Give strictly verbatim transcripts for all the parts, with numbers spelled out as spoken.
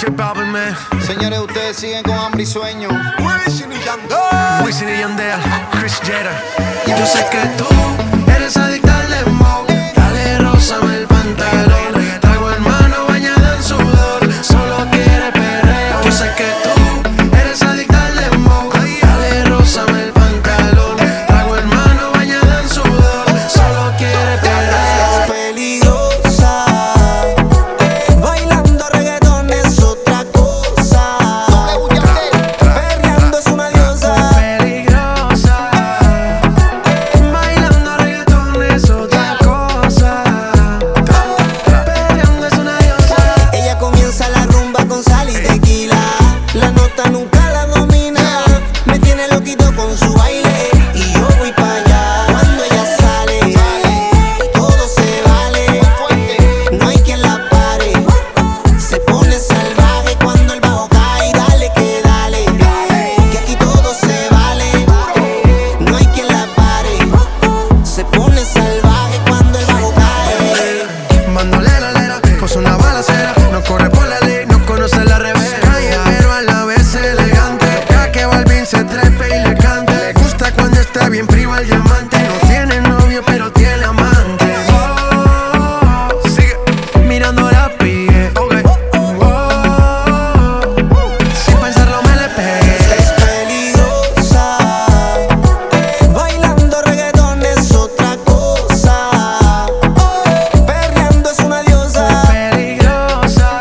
J Balvin, man. Señores, ustedes siguen con hambre y sueño. Wisin y Yandel. Wisin y Yandel, Chris Jenner. Yo sé que tú eres adicta al dembow. Dale, rózame el pantalón. Traigo hermano bañada en sudor. Solo quiere perreo. Yo sé que tú eres adicta al dembow. Dale, rózame el pantalón. Traigo hermano bañada en sudor. Solo quiere perreo. Es peligrosa. Bailando reggaetón es otra cosa. Perreando es una diosa. Peligrosa. Bailando reggaetón es otra cosa. Perreando es una diosa. Ella comienza la rumba con sal y tequila. La nota nunca la domina. Me tiene loquito con su baile. Y yo voy para allá. Cuando ella sale, todo se vale. No hay quien la pare. Se pone salvaje cuando el bajo cae. Dale que dale. Que aquí todo se vale. No hay quien la pare. Se pone salvaje cuando el bajo cae. Bandolera, lera, cosa una balacera. No corre por la ley, no conoce la revés. Calle, pero a la vez elegante. Ya que Balvin se trepe y le cante. Le gusta cuando está bien frío el diamante. No tiene novio, pero tiene amante. Oh, sigue mirando la pie. Okay. Oh, sin pensarlo me le pegué. Es peligrosa. Bailando reggaetón es otra cosa. Perreando es una diosa. Peligrosa.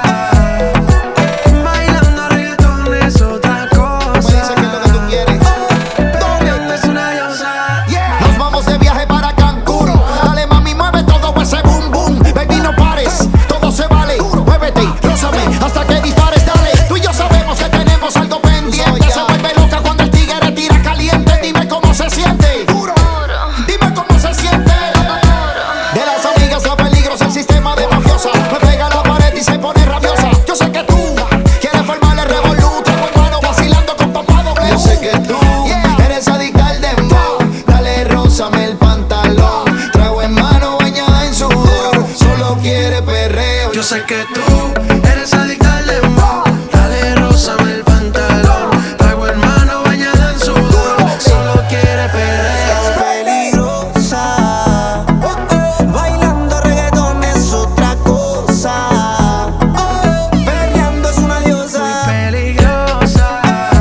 Bailando reggaetón es otra Me dice cosa. que es lo que tú quieres. Perreando es una diosa. Nos vamos de viaje para Cancún. Dale, mami, mueve todo ese boom boom. Baby, no pares, todo se vale. Muévete, rózame hasta que dispares. Dale, tú y yo sabemos que tenemos algo pendiente. Se vuelve loca cuando el tigre tira caliente. Dime cómo se siente. Dime cómo se siente. De las amigas la peligrosa, el sistema de mafiosa. Me pega a la pared y se pone rabiosa. Yo sé que tú quieres formar el revolú. Traigo hermano vacilando con papá doble. Yo sé que tú eres adicta al dembow. Dale, rózame el pantalón. Traigo hermano bañada en sudor. Solo quiere perreo. Yo sé que tú eres adicta al dembow. Dale, rózame el pantalón. Traigo hermano bañada en sudor. Solo quiere perreo. Es peligrosa. Bailando reggaetón es otra cosa. Perreando es una diosa. Peligrosa.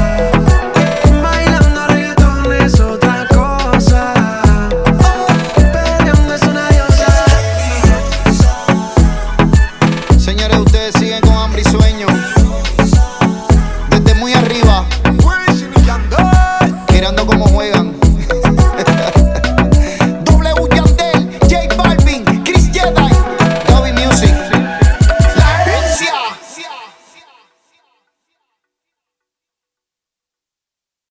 Bailando reggaetón es otra cosa. Perreando es una diosa. Señores, ustedes siguen con hambre y sueño.